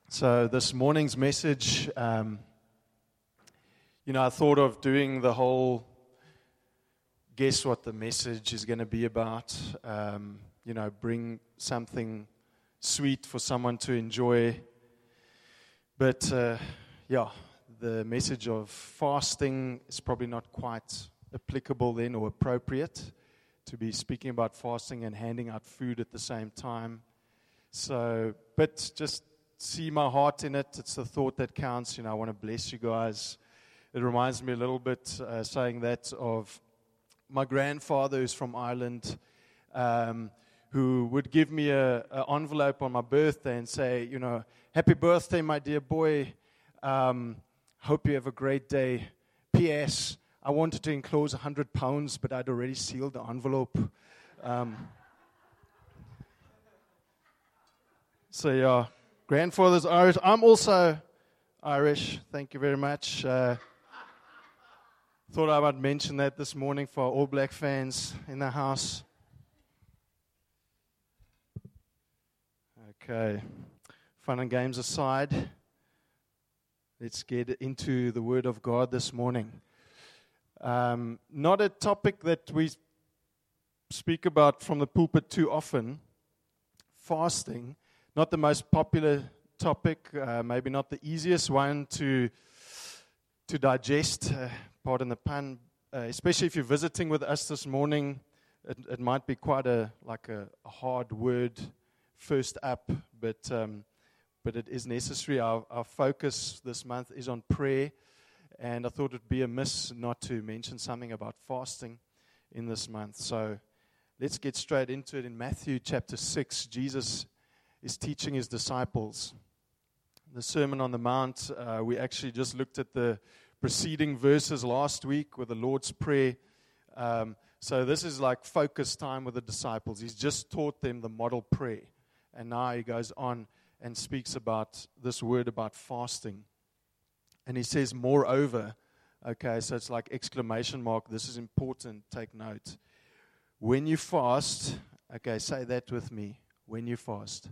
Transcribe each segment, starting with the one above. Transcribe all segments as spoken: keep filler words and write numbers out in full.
So this morning's message, um, you know, I thought of doing the whole, guess what the message is going to be about, um, you know, bring something sweet for someone to enjoy. But, uh, yeah, the message of fasting is probably not quite applicable then or appropriate to be speaking about fasting and handing out food at the same time. So, but just see my heart in it. It's the thought that counts. You know, I want to bless you guys. It reminds me a little bit, uh, saying that, of my grandfather who's from Ireland, um, who would give me a, a envelope on my birthday and say, you know, happy birthday, my dear boy. Um, hope you have a great day. P S. I wanted to enclose one hundred pounds, but I'd already sealed the envelope. Um, so, yeah. Grandfather's Irish. I'm also Irish. Thank you very much. Uh, thought I would mention that this morning for All Black fans in the house. Okay. Fun and games aside, let's get into the Word of God this morning. Um, not a topic that we speak about from the pulpit too often, fasting. Not the most popular topic, uh, maybe not the easiest one to to digest, uh, pardon the pun, uh, especially if you're visiting with us this morning. It, it might be quite a like a, a hard word first up, but um, but it is necessary. Our, our focus this month is on prayer, and I thought it'd be amiss not to mention something about fasting in this month. So let's get straight into it. In Matthew chapter six, Jesus is teaching his disciples. The Sermon on the Mount, uh, we actually just looked at the preceding verses last week with the Lord's Prayer. Um, so this is like focus time with the disciples. He's just taught them the model prayer. And now he goes on and speaks about this word about fasting. And he says, moreover, okay, so it's like exclamation mark. This is important. Take note. When you fast, okay, say that with me. When you fast.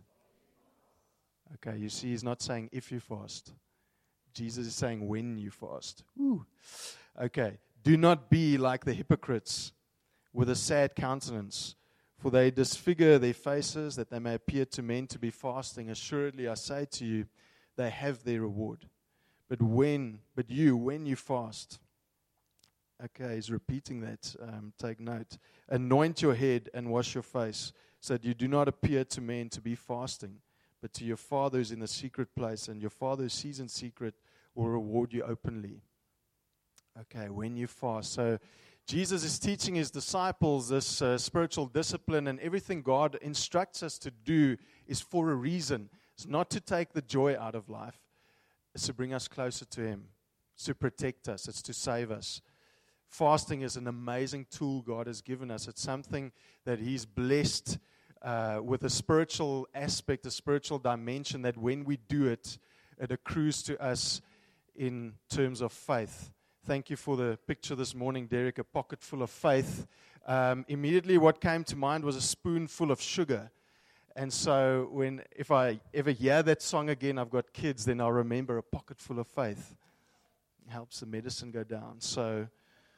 Okay, you see, he's not saying if you fast. Jesus is saying when you fast. Ooh. Okay, do not be like the hypocrites with a sad countenance, for they disfigure their faces that they may appear to men to be fasting. Assuredly, I say to you, they have their reward. But when, but you, when you fast, okay, he's repeating that. Um, take note. Anoint your head and wash your face, so that you do not appear to men to be fasting, but to your Father who's in the secret place, and your Father who sees in secret will reward you openly. Okay, when you fast. So Jesus is teaching his disciples this uh, spiritual discipline, and everything God instructs us to do is for a reason. It's not to take the joy out of life. It's to bring us closer to him. It's to protect us. It's to save us. Fasting is an amazing tool God has given us. It's something that he's blessed Uh, with a spiritual aspect, a spiritual dimension, that when we do it, it accrues to us in terms of faith. Thank you for the picture this morning, Derek, a pocket full of faith. Um, immediately what came to mind was a spoonful of sugar. And so when if I ever hear that song again, I've got kids, then I'll remember a pocket full of faith. It helps the medicine go down. So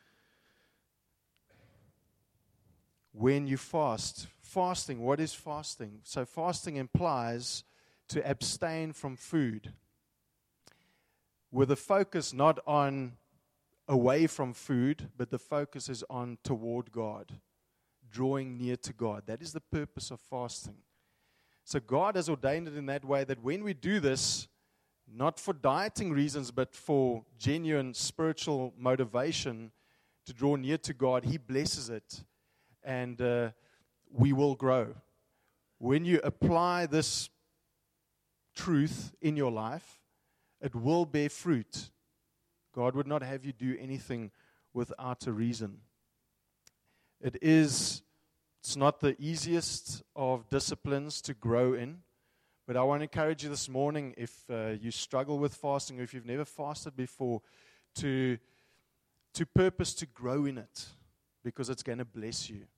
when you fast, fasting, what is fasting? So fasting implies to abstain from food with a focus not on away from food, but the focus is on toward God, drawing near to God. That is the purpose of fasting. So God has ordained it in that way that when we do this, not for dieting reasons, but for genuine spiritual motivation to draw near to God, he blesses it. And uh, we will grow. When you apply this truth in your life, it will bear fruit. God would not have you do anything without a reason. It is, it's not the easiest of disciplines to grow in, but I want to encourage you this morning, if uh, you struggle with fasting, or if you've never fasted before, to, to purpose to grow in it, because it's going to bless you.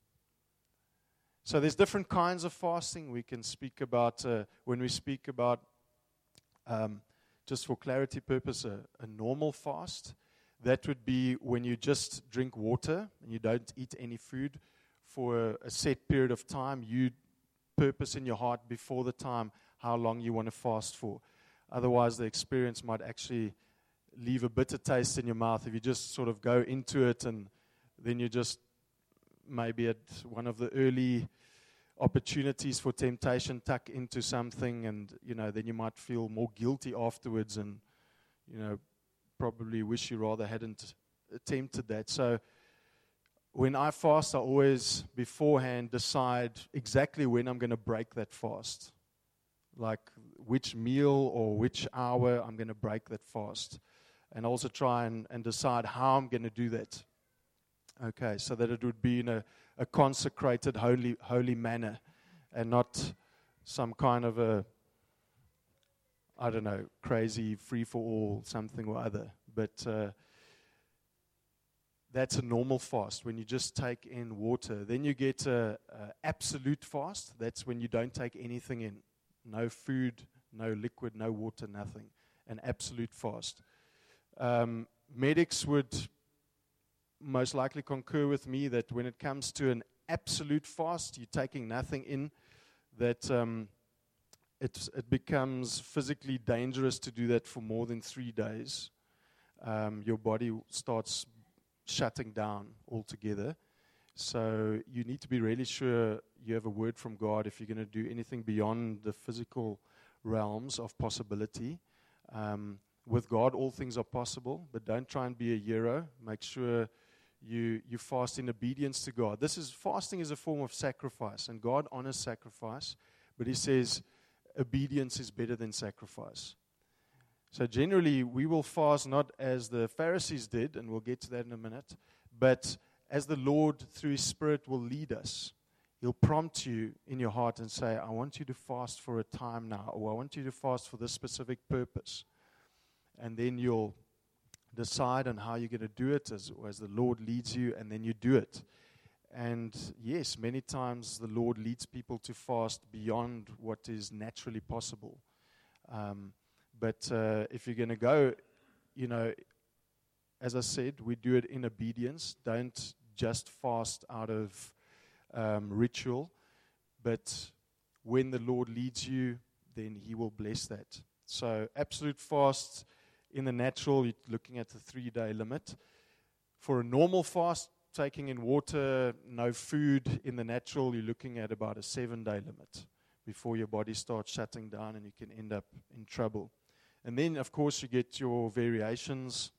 So there's different kinds of fasting. We can speak about, uh, when we speak about Um, just for clarity purpose, a, a normal fast, that would be when you just drink water and you don't eat any food for a, a set period of time. You purpose in your heart before the time how long you want to fast for. Otherwise, the experience might actually leave a bitter taste in your mouth if you just sort of go into it and then you just maybe at one of the early opportunities for temptation tuck into something, and you know then you might feel more guilty afterwards and you know probably wish you rather hadn't attempted that. So when I fast, I always beforehand decide exactly when I'm going to break that fast, like which meal or which hour I'm going to break that fast, and also try and, and decide how I'm going to do that. Okay, so that it would be in a, a consecrated, holy, holy manner, and not some kind of a, I don't know, crazy free-for-all something or other. But uh, that's a normal fast, when you just take in water. Then you get a, a absolute fast. That's when you don't take anything in. No food, no liquid, no water, nothing. An absolute fast. Um, medics would most likely concur with me that when it comes to an absolute fast, you're taking nothing in, that um, it, it becomes physically dangerous to do that for more than three days. Um, your body starts shutting down altogether. So you need to be really sure you have a word from God if you're going to do anything beyond the physical realms of possibility. Um, with God, all things are possible, but don't try and be a hero. Make sure You you fast in obedience to God. This is fasting is a form of sacrifice, and God honors sacrifice, but He says obedience is better than sacrifice. So generally, we will fast not as the Pharisees did, and we'll get to that in a minute, but as the Lord through His Spirit will lead us. He'll prompt you in your heart and say, I want you to fast for a time now, or I want you to fast for this specific purpose. And then you'll decide on how you're going to do it as, as the Lord leads you, and then you do it. And yes, many times the Lord leads people to fast beyond what is naturally possible. Um, but uh, if you're going to go, you know, as I said, we do it in obedience. Don't just fast out of um, ritual, but when the Lord leads you, then He will bless that. So absolute fast. In the natural, you're looking at the three-day limit. For a normal fast, taking in water, no food, in the natural, you're looking at about a seven-day limit before your body starts shutting down and you can end up in trouble. And then, of course, you get your variations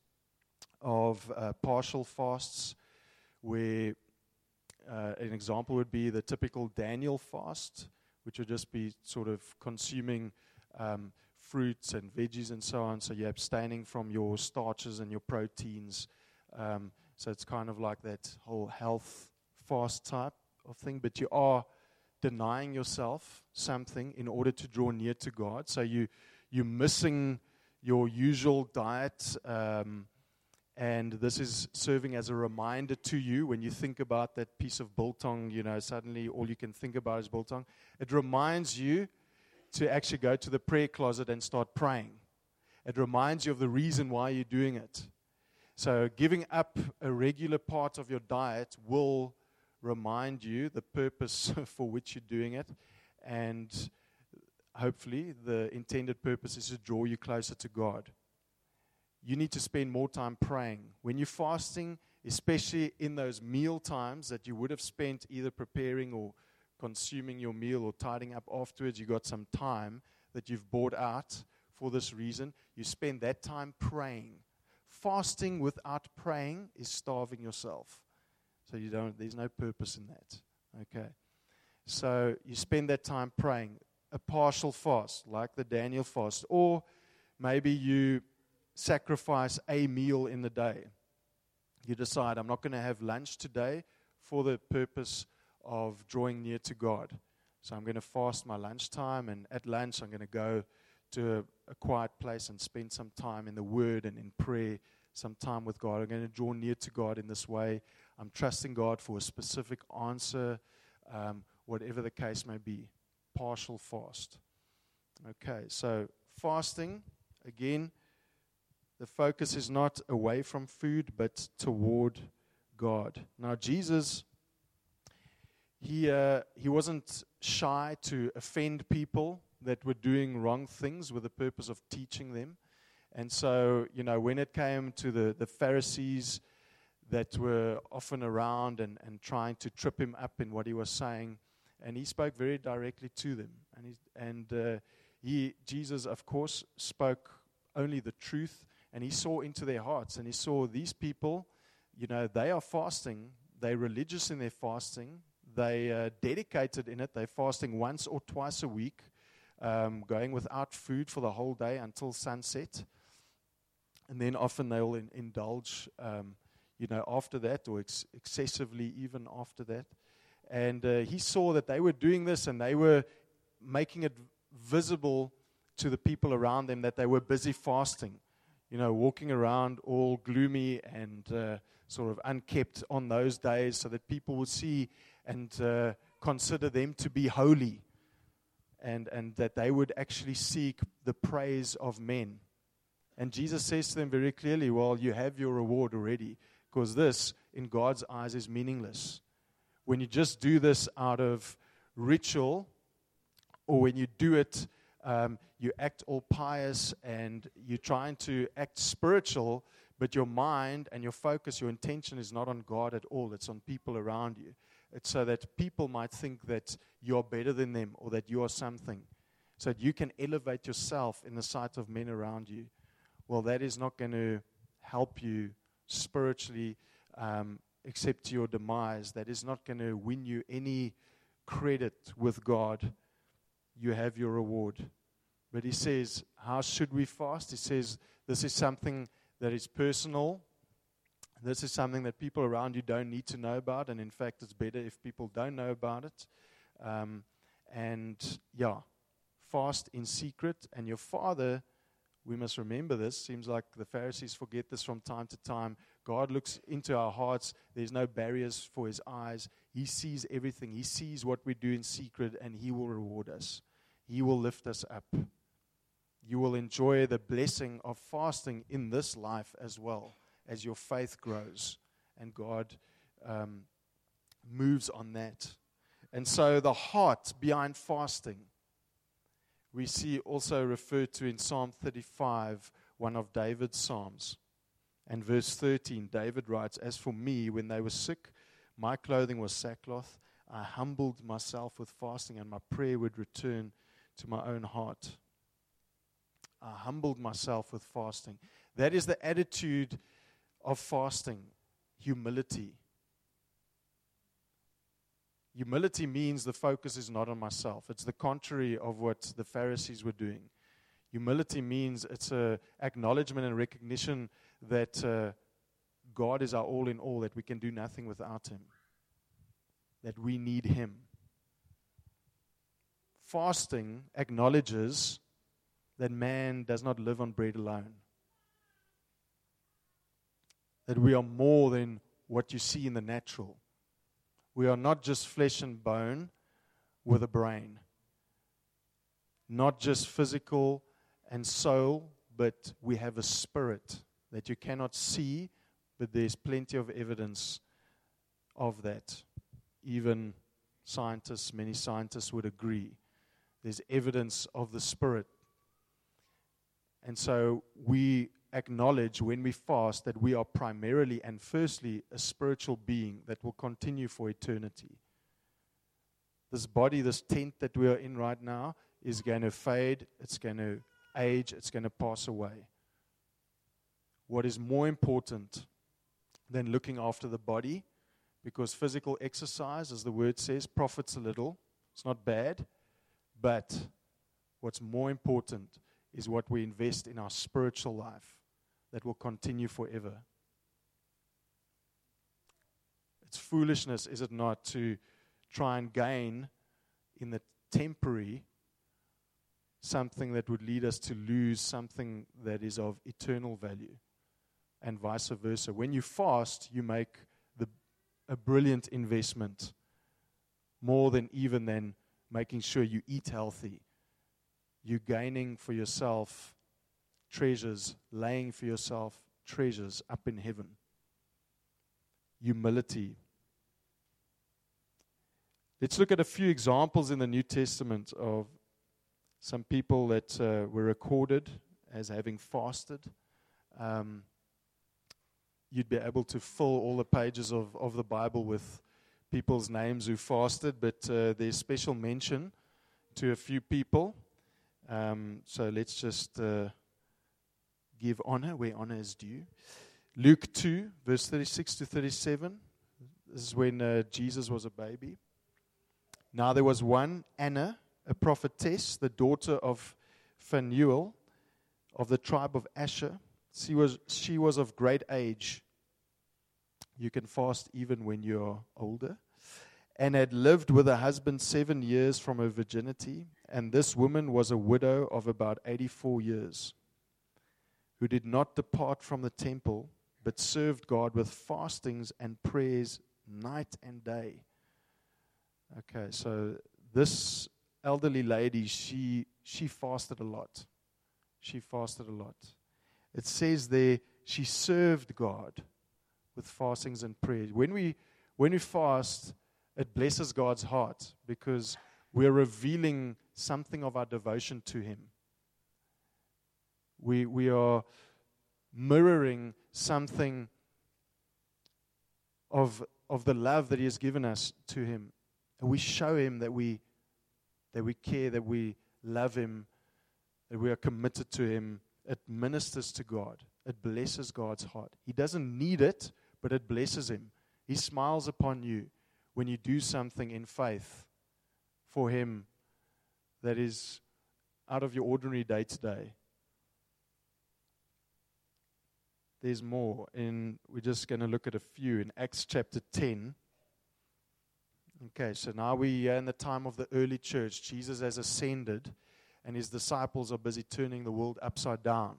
of uh, partial fasts, where uh, an example would be the typical Daniel fast, which would just be sort of consuming um, fruits and veggies and so on, so you're abstaining from your starches and your proteins. Um, so it's kind of like that whole health fast type of thing, but you are denying yourself something in order to draw near to God. So you, you're missing your usual diet, um, and this is serving as a reminder to you when you think about that piece of biltong, you know, suddenly all you can think about is biltong. It reminds you to actually go to the prayer closet and start praying. It reminds you of the reason why you're doing it. So giving up a regular part of your diet will remind you the purpose for which you're doing it, and hopefully the intended purpose is to draw you closer to God. You need to spend more time praying. When you're fasting, especially in those meal times that you would have spent either preparing or consuming your meal or tidying up afterwards, you got some time that you've bought out for this reason. You spend that time praying. Fasting without praying is starving yourself. So you don't. There's no purpose in that. Okay. So you spend that time praying. A partial fast, like the Daniel fast, or maybe you sacrifice a meal in the day. You decide, I'm not going to have lunch today for the purpose of drawing near to God. So I'm going to fast my lunchtime, and at lunch I'm going to go to a, a quiet place and spend some time in the Word and in prayer, some time with God. I'm going to draw near to God in this way. I'm trusting God for a specific answer, um, whatever the case may be. Partial fast. Okay, so fasting, again, the focus is not away from food, but toward God. Now, Jesus, he uh, he wasn't shy to offend people that were doing wrong things with the purpose of teaching them. And so, you know, when it came to the, the Pharisees that were often around and, and trying to trip him up in what he was saying, and he spoke very directly to them. And he, and uh, he, Jesus, of course, spoke only the truth, and he saw into their hearts, and he saw these people, you know, they are fasting, they're religious in their fasting, they uh, dedicated in it, they're fasting once or twice a week, um, going without food for the whole day until sunset, and then often they'll in, indulge, um, you know, after that, or ex- excessively even after that. And uh, he saw that they were doing this, and they were making it visible to the people around them that they were busy fasting, you know, walking around all gloomy and uh, sort of unkept on those days, so that people would see and uh, consider them to be holy, and, and that they would actually seek the praise of men. And Jesus says to them very clearly, well, you have your reward already, because this, in God's eyes, is meaningless. When you just do this out of ritual, or when you do it, um, you act all pious and you're trying to act spiritual, but your mind and your focus, your intention is not on God at all. It's on people around you. It's so that people might think that you're better than them, or that you are something, so that you can elevate yourself in the sight of men around you. Well, that is not going to help you spiritually, um, except to your demise. That is not going to win you any credit with God. You have your reward. But he says, how should we fast? He says, this is something that is personal. This is something that people around you don't need to know about. And in fact, it's better if people don't know about it. Um, and yeah, fast in secret. And your Father, we must remember this. Seems like the Pharisees forget this from time to time. God looks into our hearts. There's no barriers for his eyes. He sees everything. He sees what we do in secret, and he will reward us. He will lift us up. You will enjoy the blessing of fasting in this life as well, as your faith grows and God um, moves on that. And so the heart behind fasting, we see also referred to in Psalm thirty-five, one of David's psalms. And verse thirteen, David writes, as for me, when they were sick, my clothing was sackcloth. I humbled myself with fasting, and my prayer would return to my own heart. I humbled myself with fasting. That is the attitude of fasting, humility. Humility means the focus is not on myself. It's the contrary of what the Pharisees were doing. Humility means it's an acknowledgement and recognition that uh, God is our all in all, that we can do nothing without him, that we need him. Fasting acknowledges that man does not live on bread alone, that we are more than what you see in the natural. We are not just flesh and bone with a brain, not just physical and soul, but we have a spirit that you cannot see, but there's plenty of evidence of that. Even scientists, many scientists would agree. There's evidence of the spirit. And so we acknowledge when we fast that we are primarily and firstly a spiritual being that will continue for eternity. This body, this tent that we are in right now, is going to fade, it's going to age, it's going to pass away. What is more important than looking after the body, because physical exercise, as the word says, profits a little. It's not bad, but what's more important is what we invest in our spiritual life that will continue forever. It's foolishness, is it not, to try and gain in the temporary something that would lead us to lose something that is of eternal value, and vice versa. When you fast, you make the, a brilliant investment, more than even than making sure you eat healthy. you're gaining for yourself treasures, laying for yourself treasures up in heaven. Humility. Let's look at a few examples in the New Testament of some people that uh, were recorded as having fasted. Um, you'd be able to fill all the pages of, of the Bible with people's names who fasted, but uh, there's special mention to a few people. Um, so let's just uh, give honor where honor is due. Luke two, verse thirty-six to thirty-seven. This is when uh, Jesus was a baby. Now there was one, Anna, a prophetess, the daughter of Phanuel, of the tribe of Asher. She was, she was of great age. You can fast even when you're older. And had lived with her husband seven years from her virginity. And this woman was a widow of about eighty-four years, who did not depart from the temple, but served God with fastings and prayers night and day. Okay, so this elderly lady, she she fasted a lot. She fasted a lot. It says there, she served God with fastings and prayers. When we when we fast, it blesses God's heart because we're revealing something of our devotion to Him. We we are mirroring something of of the love that He has given us to Him. And we show Him that we that we care, that we love Him, that we are committed to Him. It ministers to God. It blesses God's heart. He doesn't need it, but it blesses Him. He smiles upon you when you do something in faith for Him that is out of your ordinary day-to-day. There's more, and we're just going to look at a few in Acts chapter ten. Okay, so now we are in the time of the early church. Jesus has ascended, and His disciples are busy turning the world upside down.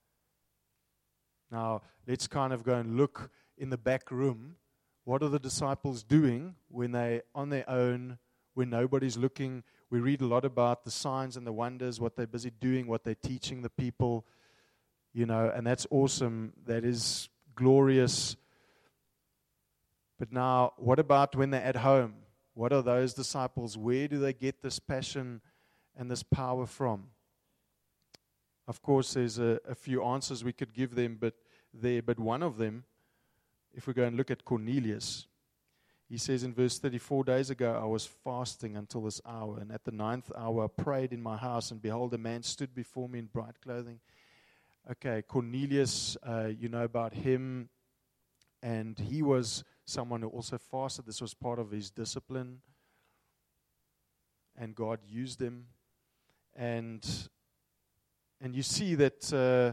Now, let's kind of go and look in the back room. What are the disciples doing when they're on their own, when nobody's looking? We read a lot about the signs and the wonders, what they're busy doing, what they're teaching the people, you know, and that's awesome. That is glorious. But now, what about when they're at home? What are those disciples? Where do they get this passion and this power from? Of course, there's a, a few answers we could give them, but there, but one of them, if we go and look at Cornelius, he says in verse thirty-four, days ago I was fasting until this hour, and at the ninth hour I prayed in my house, and behold, a man stood before me in bright clothing. Okay, Cornelius, uh, you know about him, and he was someone who also fasted. This was part of his discipline, and God used him. And and you see that uh,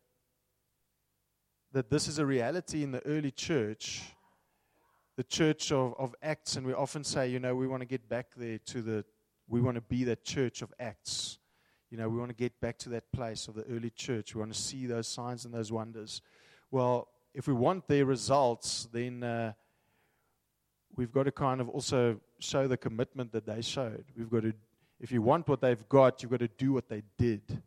that this is a reality in the early church, the church of, of Acts. And we often say, you know, we want to get back there to the, we want to be that church of Acts. You know, we want to get back to that place of the early church. We want to see those signs and those wonders. Well, if we want their results, then uh, we've got to kind of also show the commitment that they showed. We've got to, if you want what they've got, you've got to do what they did.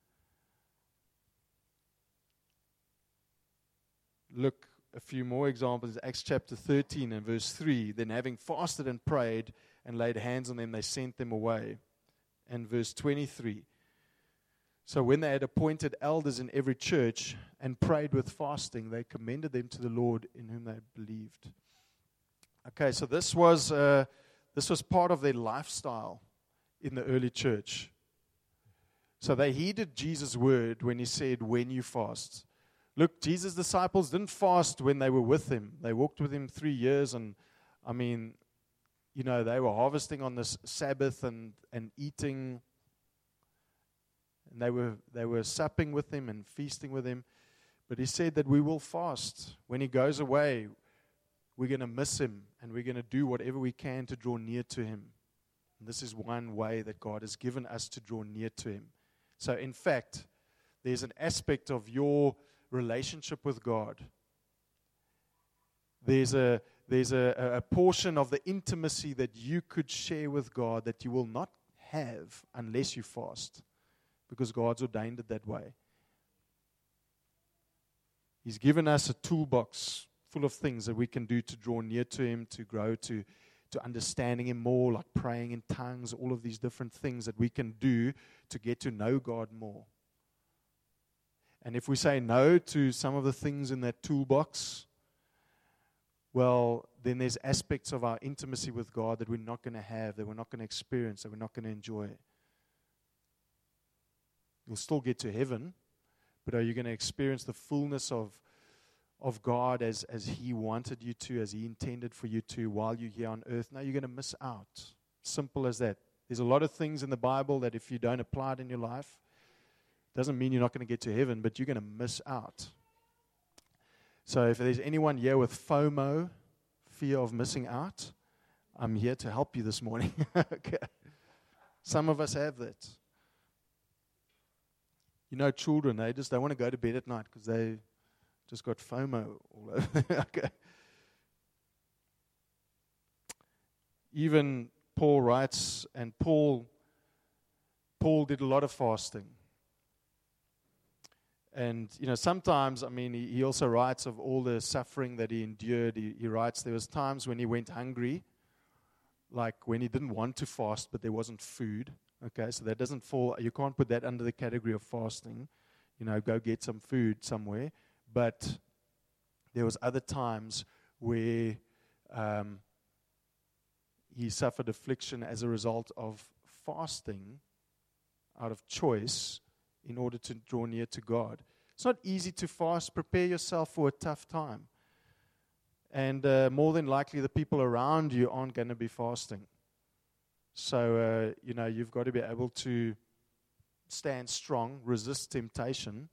Look, a few more examples. Acts chapter thirteen and verse three. Then having fasted and prayed and laid hands on them, they sent them away. And verse twenty-three. So when they had appointed elders in every church and prayed with fasting, they commended them to the Lord in whom they believed. Okay, so this was uh, this was part of their lifestyle in the early church. So they heeded Jesus' word when He said, when you fast. Look, Jesus' disciples didn't fast when they were with Him. They walked with Him three years, and I mean, you know, they were harvesting on this Sabbath and, and eating. And they were they were supping with Him and feasting with Him. But He said that we will fast. When He goes away, we're going to miss Him, and we're going to do whatever we can to draw near to Him. And this is one way that God has given us to draw near to Him. So in fact, there's an aspect of your relationship with God. There's a there's a, a portion of the intimacy that you could share with God that you will not have unless you fast. because God's ordained it that way. He's given us a toolbox full of things that we can do to draw near to Him, to grow to, to understanding Him more, like praying in tongues, all of these different things that we can do to get to know God more. And if we say no to some of the things in that toolbox, well, then there's aspects of our intimacy with God that we're not going to have, that we're not going to experience, that we're not going to enjoy. You'll still get to heaven, but are you going to experience the fullness of, of God as, as He wanted you to, as He intended for you to while you're here on earth? No, you're going to miss out. Simple as that. There's a lot of things in the Bible that if you don't apply it in your life, doesn't mean you're not going to get to heaven, but you're going to miss out. So if there's anyone here with FOMO, fear of missing out, I'm here to help you this morning. Okay. Some of us have that. You know, children, they just don't want to go to bed at night because they just got FOMO all over. Okay. Even Paul writes, and Paul, Paul did a lot of fasting. And, you know, sometimes, I mean, he, he also writes of all the suffering that he endured. He, he writes there was times when he went hungry, like when he didn't want to fast, but there wasn't food. Okay, so that doesn't fall, you can't put that under the category of fasting. You know, go get some food somewhere. But there was other times where um, he suffered affliction as a result of fasting out of choice, in order to draw near to God. It's not easy to fast. Prepare yourself for a tough time. And uh, more than likely, the people around you aren't going to be fasting. So, uh, you know, you've got to be able to stand strong, resist temptation.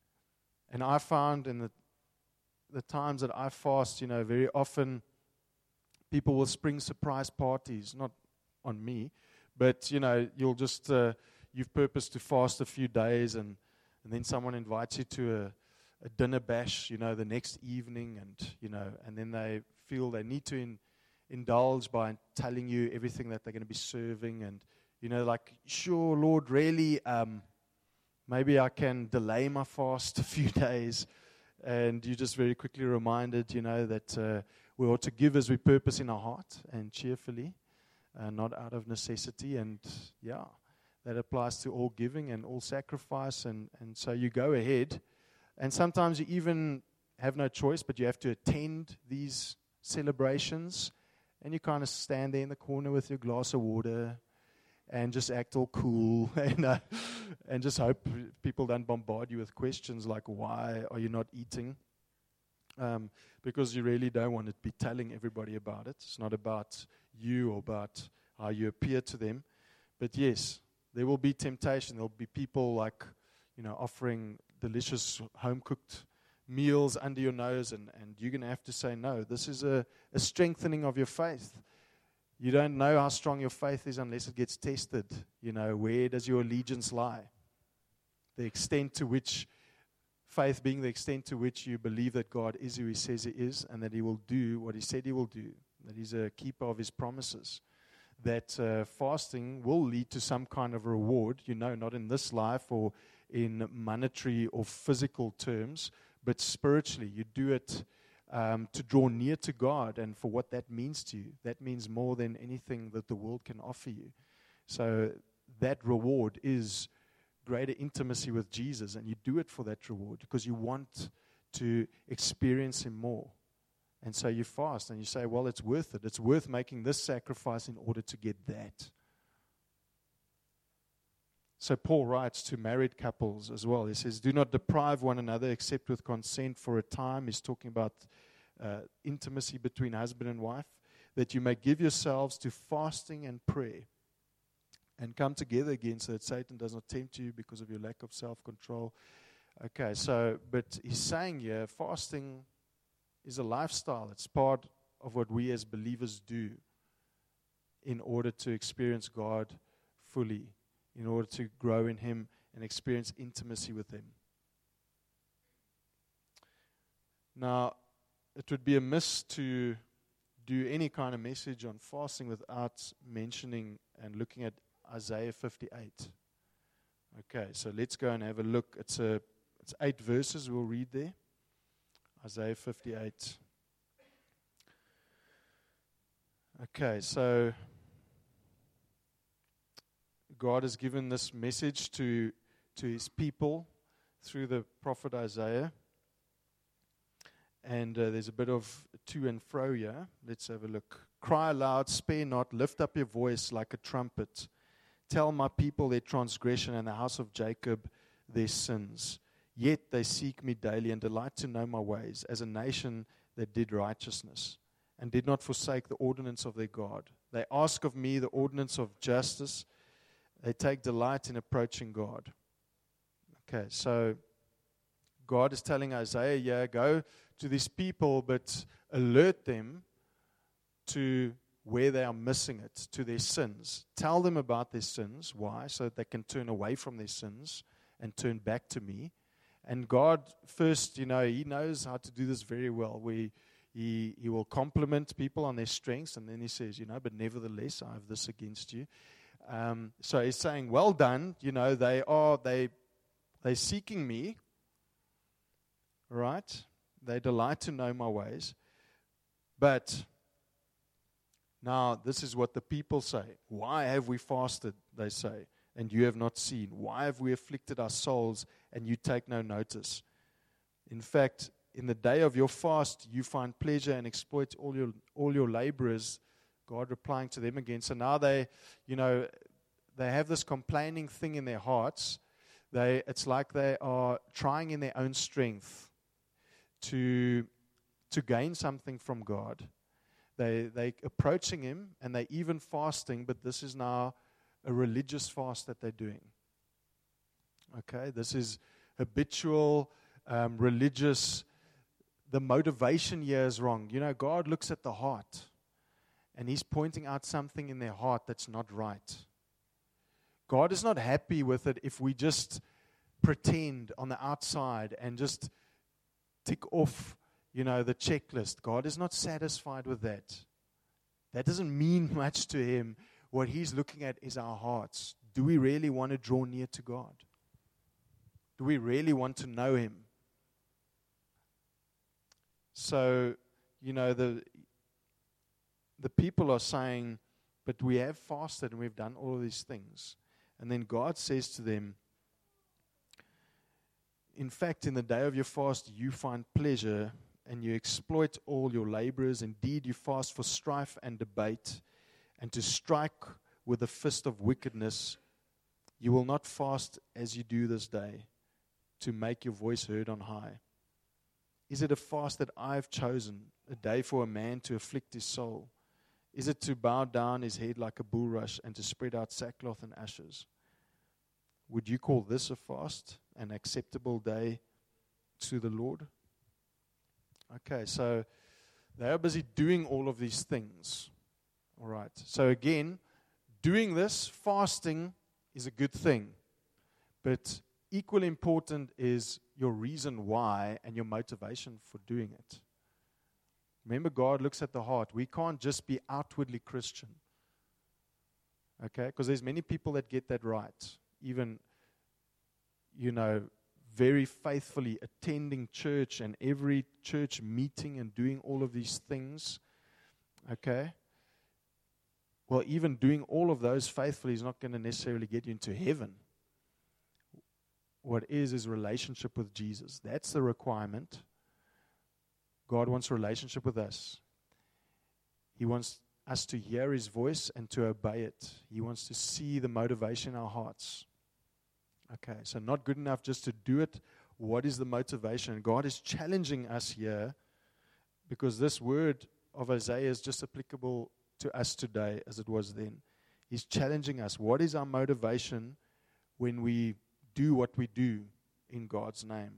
And I found in the, the times that I fast, you know, very often people will spring surprise parties, not on me, but, you know, you'll just... Uh, You've purposed to fast a few days, and, and then someone invites you to a, a dinner bash, you know, the next evening, and, you know, and then they feel they need to in, indulge by telling you everything that they're going to be serving, and, you know, like, sure, Lord, really, um, maybe I can delay my fast a few days, and you're just very quickly reminded, you know, that uh, we ought to give as we purpose in our heart, and cheerfully, uh, not out of necessity, and, yeah. That applies to all giving and all sacrifice, and, and so you go ahead. And sometimes you even have no choice, but you have to attend these celebrations, and you kind of stand there in the corner with your glass of water and just act all cool, and, uh, and just hope people don't bombard you with questions like, why are you not eating? Um, because you really don't want to be telling everybody about it. It's not about you or about how you appear to them. But yes, there will be temptation. There will be people like, you know, offering delicious home-cooked meals under your nose, and, and you're going to have to say no. This is a, a strengthening of your faith. You don't know how strong your faith is unless it gets tested. You know, where does your allegiance lie? The extent to which, faith being the extent to which you believe that God is who He says He is, and that He will do what He said He will do, that He's a keeper of His promises. That uh, fasting will lead to some kind of reward, you know, not in this life or in monetary or physical terms, but spiritually. You do it um, to draw near to God, and for what that means to you. That means more than anything that the world can offer you. So that reward is greater intimacy with Jesus, and you do it for that reward because you want to experience Him more. And so you fast and you say, well, it's worth it. It's worth making this sacrifice in order to get that. So Paul writes to married couples as well. He says, do not deprive one another except with consent for a time. He's talking about uh, intimacy between husband and wife, that you may give yourselves to fasting and prayer and come together again so that Satan does not tempt you because of your lack of self-control. Okay, so, but he's saying here, fasting is a lifestyle. It's part of what we as believers do in order to experience God fully, in order to grow in Him and experience intimacy with Him. Now, it would be amiss to do any kind of message on fasting without mentioning and looking at Isaiah fifty-eight. Okay, so let's go and have a look. It's a it's eight verses we'll read there. Isaiah fifty-eight. Okay, so God has given this message to to his people through the prophet Isaiah. And uh, there's a bit of to and fro here. Let's have a look. Cry aloud, spare not, lift up your voice like a trumpet. Tell my people their transgression and the house of Jacob their sins. Yet they seek me daily and delight to know my ways, as a nation that did righteousness and did not forsake the ordinance of their God. They ask of me the ordinance of justice. They take delight in approaching God. Okay, so God is telling Isaiah, yeah, go to these people, but alert them to where they are missing it, to their sins. Tell them about their sins. Why? So that they can turn away from their sins and turn back to me. And God, first, you know, He knows how to do this very well. We, he, he will compliment people on their strengths, and then He says, you know, but nevertheless, I have this against you. Um, so He's saying, well done. You know, they are, they, they're seeking me, right? They delight to know my ways. But now this is what the people say. Why have we fasted, they say, and you have not seen? Why have we afflicted our souls, and you take no notice? In fact, in the day of your fast, you find pleasure and exploit all your all your laborers. God replying to them again. So now they, you know, they have this complaining thing in their hearts. They, it's like they are trying in their own strength to to gain something from God. They they approaching Him, and they even fasting, but this is now a religious fast that they're doing. Okay, this is habitual, um, religious. The motivation here is wrong. You know, God looks at the heart, and He's pointing out something in their heart that's not right. God is not happy with it if we just pretend on the outside and just tick off, you know, the checklist. God is not satisfied with that. That doesn't mean much to Him. What He's looking at is our hearts. Do we really want to draw near to God? Do we really want to know Him? So, you know, the the people are saying, but we have fasted and we've done all of these things. And then God says to them, in fact, in the day of your fast, you find pleasure and you exploit all your laborers. Indeed, you fast for strife and debate, and to strike with the fist of wickedness. You will not fast as you do this day, to make your voice heard on high. Is it a fast that I have chosen, a day for a man to afflict his soul? Is it to bow down his head like a bulrush and to spread out sackcloth and ashes? Would you call this a fast, an acceptable day to the Lord? Okay, so they are busy doing all of these things. All right, so again, doing this, fasting, is a good thing. But equally important is your reason why and your motivation for doing it. Remember, God looks at the heart. We can't just be outwardly Christian. Okay, because there's many people that get that right. Even, you know, very faithfully attending church and every church meeting and doing all of these things. Okay? Well, even doing all of those faithfully is not going to necessarily get you into heaven. What is, is relationship with Jesus. That's the requirement. God wants a relationship with us. He wants us to hear His voice and to obey it. He wants to see the motivation in our hearts. Okay, so not good enough just to do it. What is the motivation? God is challenging us here because this word of Isaiah is just applicable to us today as it was then. He's challenging us. What is our motivation when we do what we do in God's name?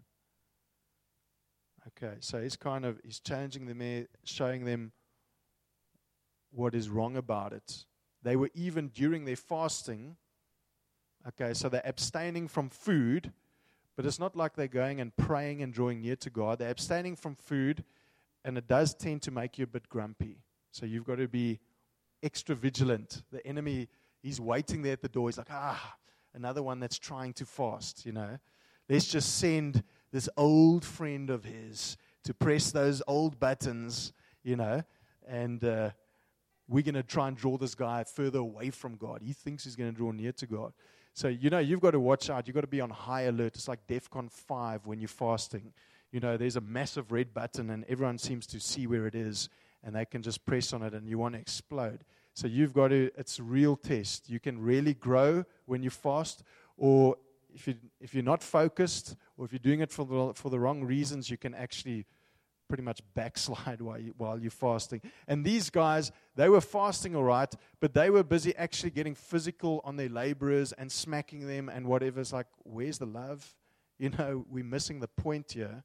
Okay, so he's kind of, he's challenging them there, showing them what is wrong about it. They were even during their fasting, okay, so they're abstaining from food, but it's not like they're going and praying and drawing near to God. They're abstaining from food, and it does tend to make you a bit grumpy. So you've got to be extra vigilant. The enemy, he's waiting there at the door. He's like, ah, another one that's trying to fast, you know. Let's just send this old friend of his to press those old buttons, you know, and uh, we're going to try and draw this guy further away from God. He thinks he's going to draw near to God. So, you know, you've got to watch out. You've got to be on high alert. It's like DEFCON five when you're fasting. You know, there's a massive red button and everyone seems to see where it is and they can just press on it and you want to explode. So you've got to, it's a real test. You can really grow when you fast, or if, you, if you're not focused, or if you're doing it for the, for the wrong reasons, you can actually pretty much backslide while, you, while you're fasting. And these guys, they were fasting all right, but they were busy actually getting physical on their laborers and smacking them and whatever. It's like, where's the love? You know, we're missing the point here.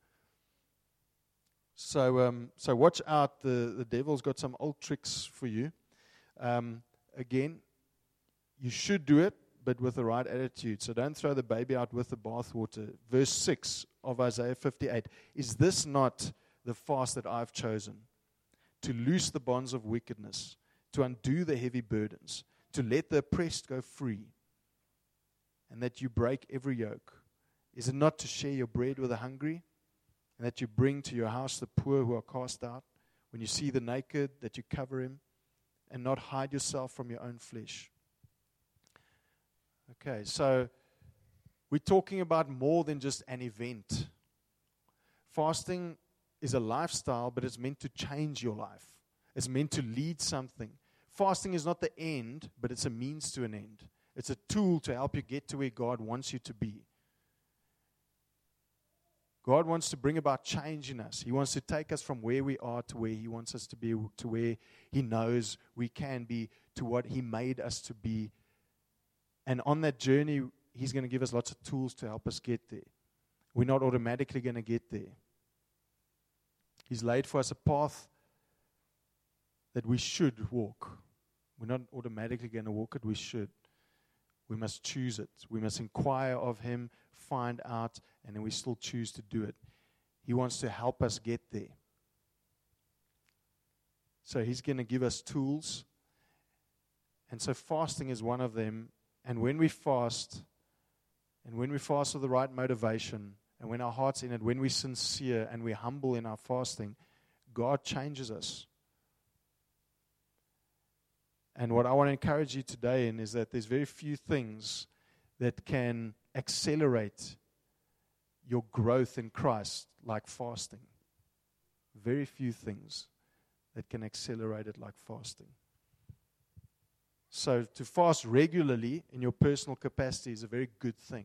So um, so watch out. The, the devil's got some old tricks for you. Um, again, you should do it, but with the right attitude. So don't throw the baby out with the bathwater. Verse six of Isaiah fifty-eight. Is this not the fast that I've chosen? To loose the bonds of wickedness, to undo the heavy burdens, to let the oppressed go free, and that you break every yoke. Is it not to share your bread with the hungry, and that you bring to your house the poor who are cast out? When you see the naked, that you cover him, and not hide yourself from your own flesh. Okay, so we're talking about more than just an event. Fasting is a lifestyle, but it's meant to change your life. It's meant to lead something. Fasting is not the end, but it's a means to an end. It's a tool to help you get to where God wants you to be. God wants to bring about change in us. He wants to take us from where we are to where He wants us to be, to where He knows we can be, to what He made us to be. And on that journey, He's going to give us lots of tools to help us get there. We're not automatically going to get there. He's laid for us a path that we should walk. We're not automatically going to walk it, we should. We must choose it. We must inquire of Him, find out, and then we still choose to do it. He wants to help us get there. So He's going to give us tools. And so fasting is one of them. And when we fast, and when we fast with the right motivation, and when our heart's in it, when we're sincere and we're humble in our fasting, God changes us. And what I want to encourage you today in is that there's very few things that can accelerate your growth in Christ like fasting. Very few things that can accelerate it like fasting. So to fast regularly in your personal capacity is a very good thing.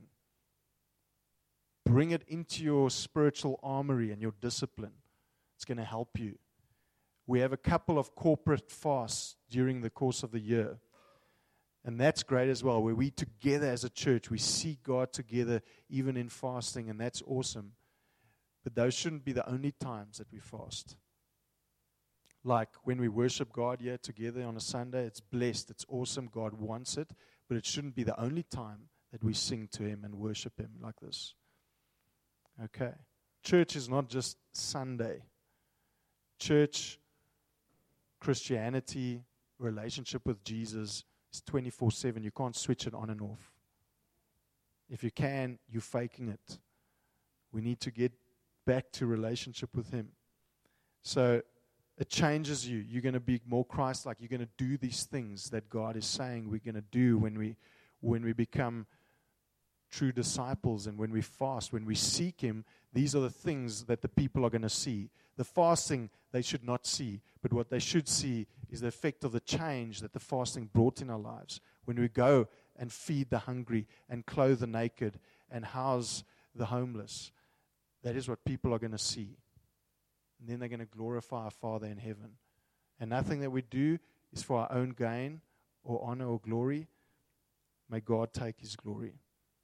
Bring it into your spiritual armory and your discipline. It's going to help you. We have a couple of corporate fasts during the course of the year. And that's great as well, where we together as a church, we seek God together even in fasting, and that's awesome. But those shouldn't be the only times that we fast. Like when we worship God here together on a Sunday, it's blessed, it's awesome, God wants it, but it shouldn't be the only time that we sing to Him and worship Him like this. Okay. Church is not just Sunday. Church, Christianity, relationship with Jesus is twenty-four seven. You can't switch it on and off. If you can, you're faking it. We need to get back to relationship with Him. So it changes you. You're going to be more Christ-like. You're going to do these things that God is saying we're going to do when we when we become true disciples and when we fast, when we seek Him. These are the things that the people are going to see. The fasting they should not see, but what they should see is the effect of the change that the fasting brought in our lives. When we go and feed the hungry and clothe the naked and house the homeless, that is what people are going to see. And then they're going to glorify our Father in heaven. And nothing that we do is for our own gain or honor or glory. May God take His glory.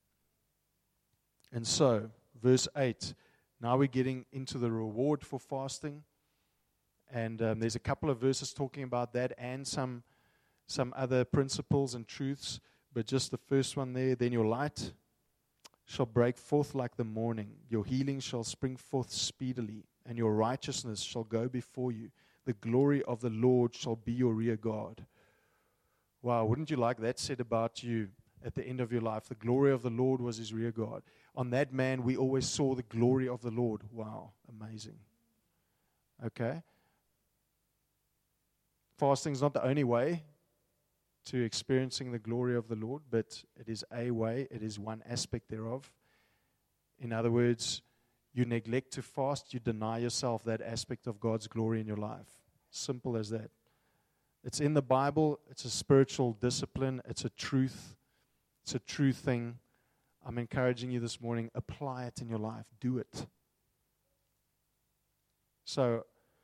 And so, verse eight, now we're getting into the reward for fasting. And um, there's a couple of verses talking about that and some some other principles and truths. But just the first one there, then your light shall break forth like the morning. Your healing shall spring forth speedily, and your righteousness shall go before you. The glory of the Lord shall be your rear guard. Wow, wouldn't you like that said about you? at the end of your life. The glory of the Lord was his rear guard. On that man, we always saw the glory of the Lord. Wow, amazing. Okay? Fasting is not the only way to experiencing the glory of the Lord, but it is a way, it is one aspect thereof. In other words, you neglect to fast, you deny yourself that aspect of God's glory in your life. Simple as that. It's in the Bible, it's a spiritual discipline, it's a truth, it's a true thing. I'm encouraging you this morning, apply it in your life, do it. So,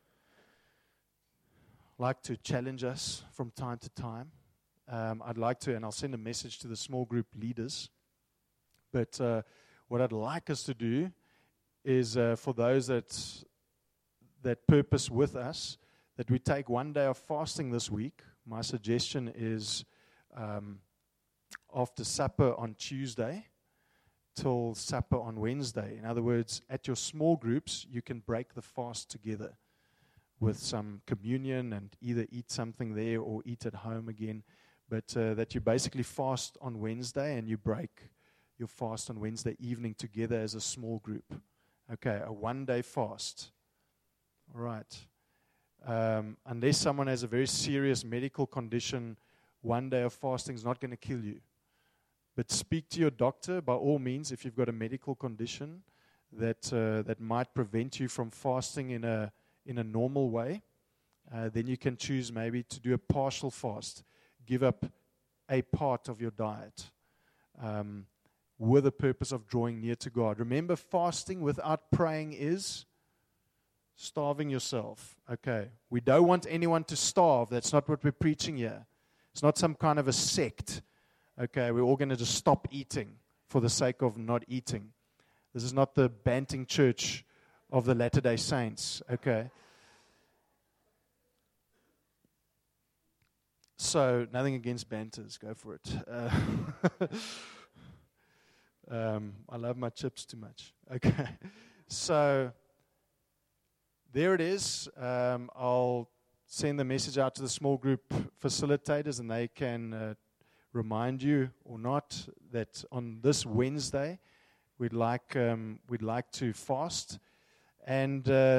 I'd like to challenge us from time to time. Um, I'd like to, and I'll send a message to the small group leaders, but uh, what I'd like us to do is uh, for those that that purpose with us, that we take one day of fasting this week. My suggestion is um, after supper on Tuesday till supper on Wednesday. In other words, at your small groups, you can break the fast together with some communion and either eat something there or eat at home again. But uh, that you basically fast on Wednesday and you break your fast on Wednesday evening together as a small group. Okay, a one-day fast. All right. Um, unless someone has a very serious medical condition, one day of fasting is not going to kill you. But speak to your doctor by all means if you've got a medical condition that uh, that might prevent you from fasting in a in a normal way. Uh, then you can choose maybe to do a partial fast. Give up a part of your diet um, with the purpose of drawing near to God. Remember, fasting without praying is starving yourself. Okay, we don't want anyone to starve. That's not what we're preaching here. It's not some kind of a sect. Okay, we're all going to just stop eating for the sake of not eating. This is not the Banting Church of the Latter-day Saints. Okay. So, nothing against banters. Go for it. Uh, um, I love my chips too much. Okay. So, there it is. Um, I'll send the message out to the small group facilitators, and they can uh, remind you or not that on this Wednesday we'd like um, we'd like to fast. And uh,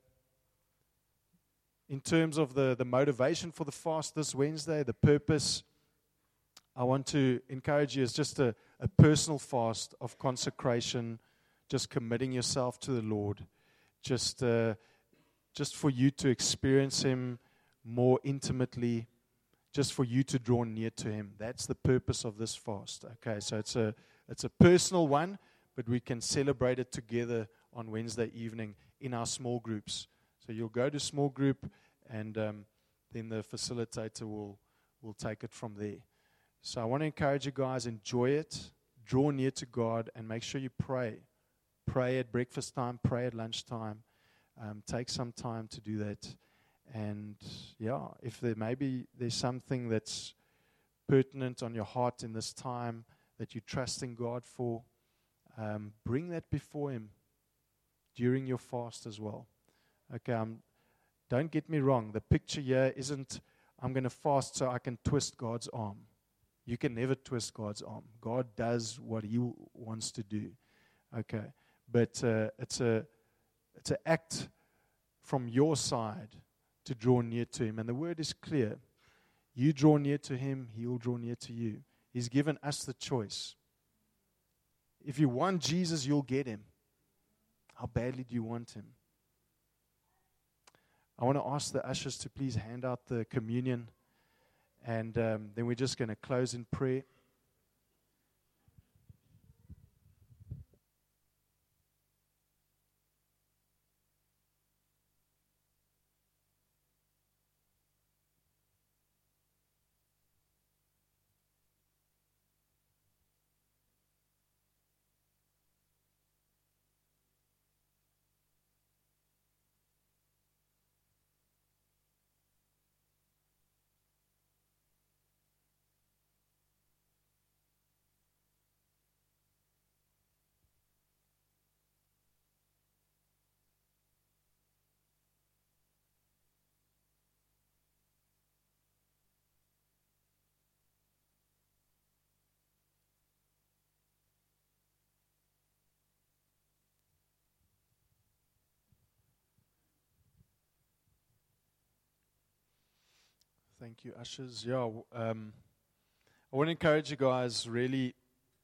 in terms of the, the motivation for the fast this Wednesday, the purpose, I want to encourage you is just a, a personal fast of consecration, just committing yourself to the Lord, just uh, just for you to experience Him more intimately, just for you to draw near to Him. That's the purpose of this fast. Okay, so it's a it's a personal one, but we can celebrate it together on Wednesday evening in our small groups. So you'll go to small group, and um, then the facilitator will will take it from there. So I want to encourage you guys, enjoy it, draw near to God, and make sure you pray. Pray at breakfast time, pray at lunchtime. Um, take some time to do that. And yeah, if there maybe there's something that's pertinent on your heart in this time that you're trusting God for, um, bring that before Him during your fast as well. Okay, um, don't get me wrong. The picture here isn't I'm going to fast so I can twist God's arm. You can never twist God's arm. God does what He wants to do. Okay, but uh, it's a it's an act from your side to draw near to Him. And the word is clear. You draw near to Him, He will draw near to you. He's given us the choice. If you want Jesus, you'll get Him. How badly do you want Him? I want to ask the ushers to please hand out the communion. And um, then we're just going to close in prayer. Thank you, ushers. Yeah, w- um, I want to encourage you guys, really,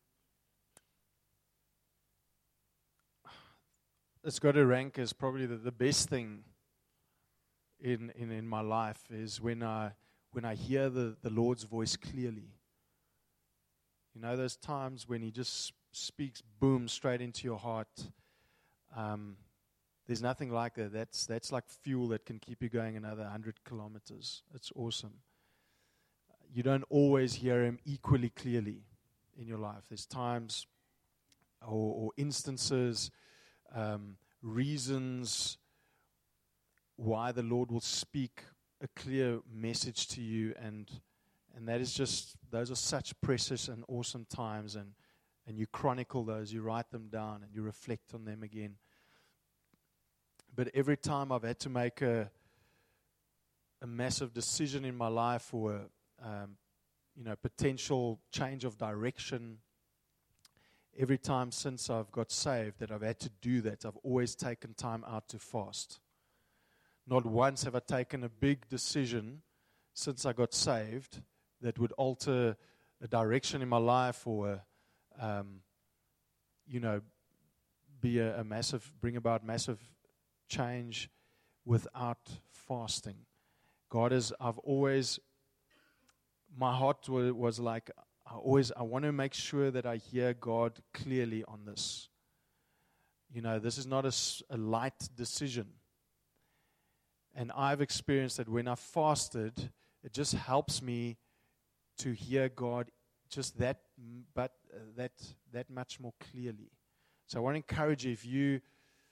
it's got to rank as probably the, the best thing in, in, in my life is when I when I hear the, the Lord's voice clearly. You know, those times when He just speaks, boom, straight into your heart. Um, there's nothing like that. That's that's like fuel that can keep you going another hundred kilometers. It's awesome. You don't always hear Him equally clearly in your life. There's times or, or instances, um, reasons why the Lord will speak a clear message to you, and and that is just, those are such precious and awesome times, and and you chronicle those, you write them down, and you reflect on them again. But every time I've had to make a a massive decision in my life, or a, um, you know, potential change of direction, every time since I've got saved that I've had to do that, I've always taken time out to fast. Not once have I taken a big decision since I got saved that would alter a direction in my life, or, a, um, you know, be a, a massive, bring about massive change without fasting. God is, I've always, my heart was, was like, I always, I want to make sure that I hear God clearly on this. You know, this is not a, a light decision. And I've experienced that when I fasted, it just helps me to hear God just that, but uh, that that much more clearly. So I want to encourage you, if you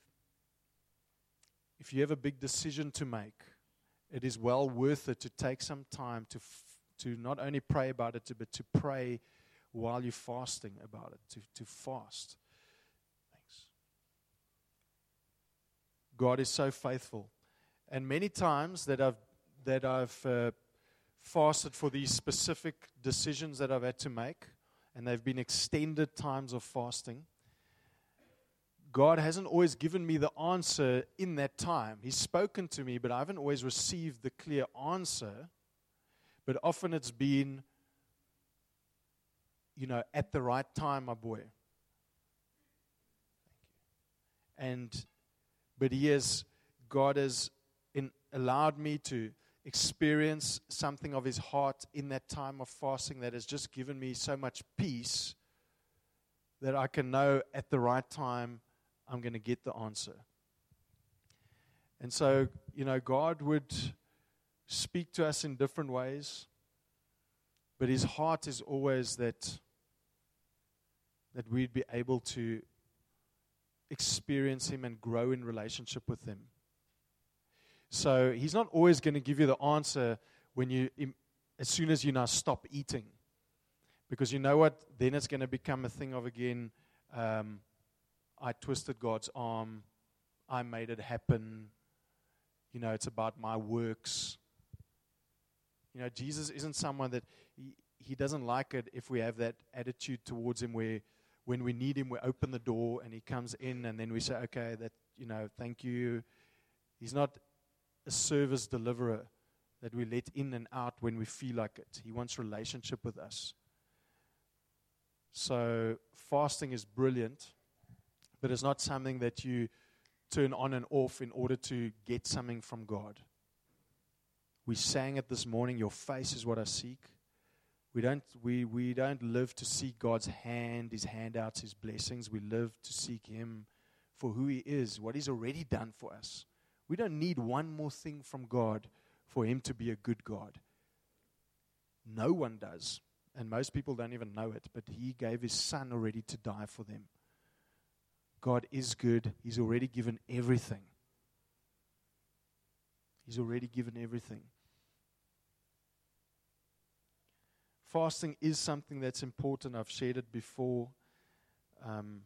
if you have a big decision to make, it is well worth it to take some time to f- to not only pray about it, but to pray while you're fasting about it, to to fast. Thanks. God is so faithful. And many times that I've that I've uh, fasted for these specific decisions that I've had to make, and they've been extended times of fasting, God hasn't always given me the answer in that time. He's spoken to me, but I haven't always received the clear answer. But often it's been, you know, at the right time, my boy. Thank you. And, but He has, God has in, allowed me to experience something of His heart in that time of fasting that has just given me so much peace that I can know at the right time I'm going to get the answer. And so, you know, God would speak to us in different ways, but His heart is always that that we'd be able to experience Him and grow in relationship with Him. So He's not always going to give you the answer when you, as soon as you now stop eating. Because you know what? Then it's going to become a thing of, again, um, I twisted God's arm, I made it happen, you know, it's about my works. You know, Jesus isn't someone that, he, he doesn't like it if we have that attitude towards Him where when we need Him, we open the door and He comes in and then we say, okay, that, you know, thank you. He's not a service deliverer that we let in and out when we feel like it. He wants relationship with us. So fasting is brilliant, but it's not something that you turn on and off in order to get something from God. We sang it this morning, your face is what I seek. We don't, we, we don't live to seek God's hand, His handouts, His blessings. We live to seek Him for who He is, what He's already done for us. We don't need one more thing from God for Him to be a good God. No one does. And most people don't even know it, but He gave His Son already to die for them. God is good. He's already given everything. He's already given everything. Fasting is something that's important. I've shared it before. Um,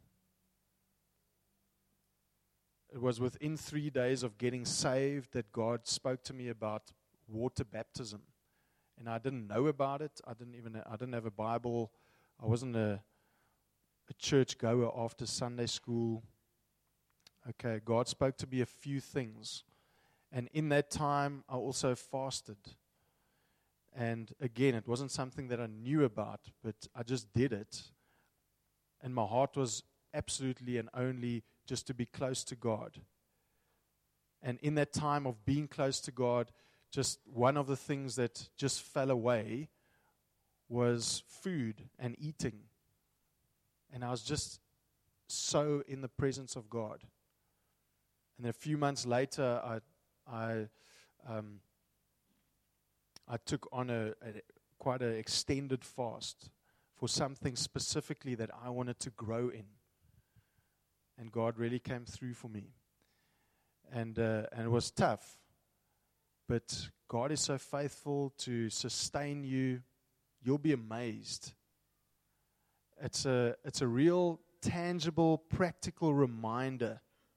it was within three days of getting saved that God spoke to me about water baptism. And I didn't know about it. I didn't even. I didn't have a Bible. I wasn't a, a church goer after Sunday school. Okay, God spoke to me a few things. And in that time, I also fasted. And again, it wasn't something that I knew about, but I just did it. And my heart was absolutely and only just to be close to God. And in that time of being close to God, just one of the things that just fell away was food and eating. And I was just so in the presence of God. And then a few months later, I I um, I took on a, a quite an extended fast for something specifically that I wanted to grow in. And God really came through for me. And uh, and it was tough. But God is so faithful to sustain you. You'll be amazed. It's a it's a real tangible, practical reminder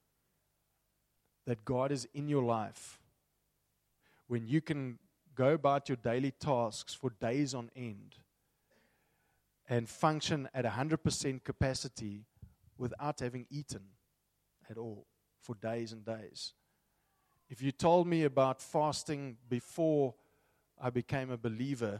that God is in your life. When you can go about your daily tasks for days on end and function at one hundred percent capacity without having eaten at all for days and days. If you told me about fasting before I became a believer,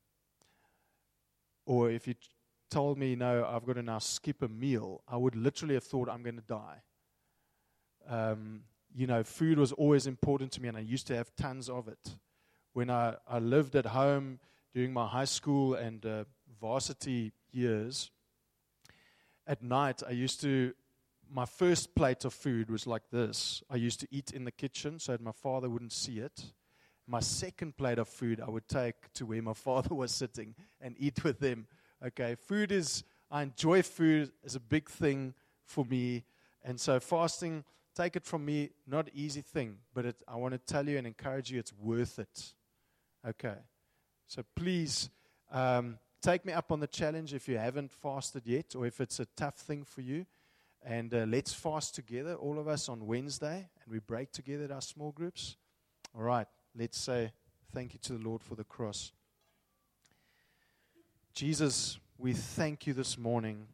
or if you t- told me, no, I've got to now skip a meal, I would literally have thought I'm going to die. Um, you know, food was always important to me, and I used to have tons of it. When I, I lived at home during my high school and uh, varsity years, at night I used to, my first plate of food was like this. I used to eat in the kitchen so that my father wouldn't see it. My second plate of food I would take to where my father was sitting and eat with them. Okay, food is, I enjoy food, it's a big thing for me. And so fasting, take it from me, not an easy thing, but it, I want to tell you and encourage you it's worth it. Okay, so please um, take me up on the challenge if you haven't fasted yet, or if it's a tough thing for you. And uh, let's fast together, all of us, on Wednesday, and we break together at our small groups. All right, let's say thank you to the Lord for the cross. Jesus, we thank you this morning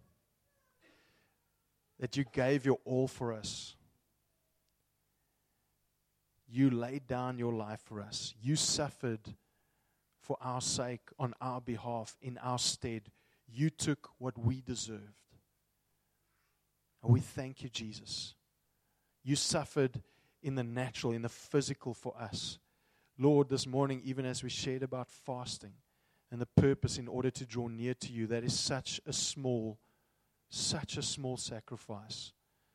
that you gave your all for us. You laid down your life for us. You suffered for our sake, on our behalf, in our stead. You took what we deserved. And we thank you, Jesus. You suffered in the natural, in the physical for us. Lord, this morning, even as we shared about fasting and the purpose in order to draw near to you, that is such a small, such a small sacrifice.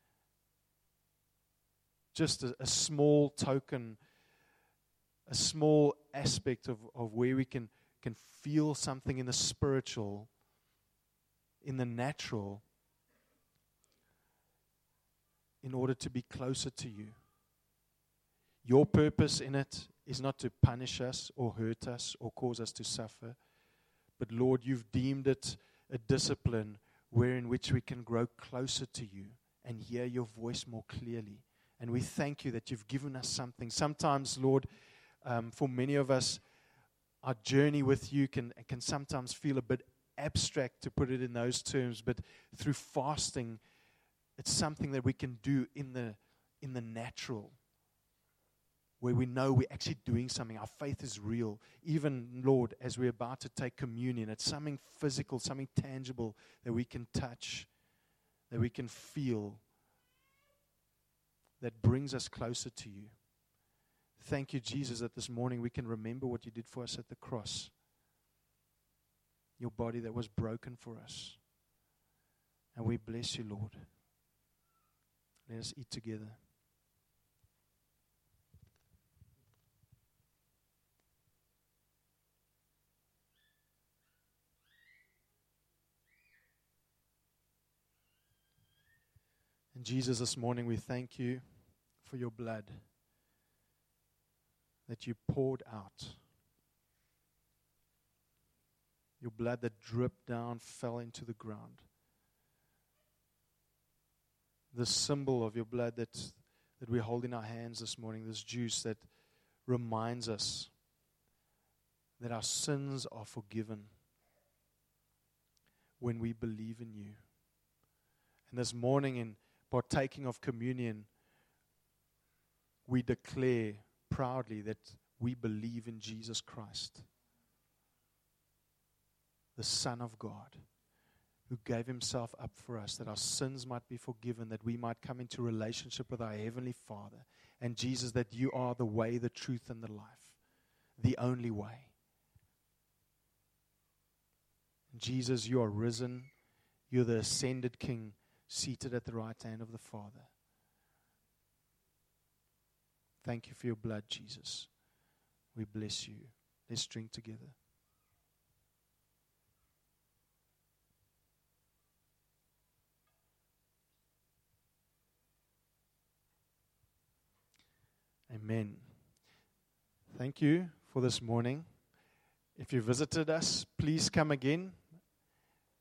Just a, a small token, a small aspect of, of where we can, can feel something in the spiritual, in the natural, in order to be closer to you. Your purpose in it is not to punish us or hurt us or cause us to suffer. But Lord, you've deemed it a discipline wherein which we can grow closer to you and hear your voice more clearly. And we thank you that you've given us something. Sometimes, Lord, um, for many of us, our journey with you can, can sometimes feel a bit abstract, to put it in those terms. But through fasting, it's something that we can do in the in the natural, where we know we're actually doing something. Our faith is real. Even, Lord, as we're about to take communion, it's something physical, something tangible that we can touch, that we can feel, that brings us closer to you. Thank you, Jesus, that this morning we can remember what you did for us at the cross. Your body that was broken for us. And we bless you, Lord. Let us eat together. And Jesus, this morning we thank you for your blood that you poured out. Your blood that dripped down, fell into the ground. The symbol of your blood that, that we hold in our hands this morning, this juice that reminds us that our sins are forgiven when we believe in you. And this morning, in partaking of communion, we declare proudly that we believe in Jesus Christ. the Son of God, who gave himself up for us, that our sins might be forgiven, that we might come into relationship with our Heavenly Father. And Jesus, that you are the way, the truth, and the life, the only way. Jesus, you are risen. You're the ascended King, seated at the right hand of the Father. Thank you for your blood, Jesus. We bless you. Let's drink together. Amen. Thank you for this morning. If you visited us, please come again.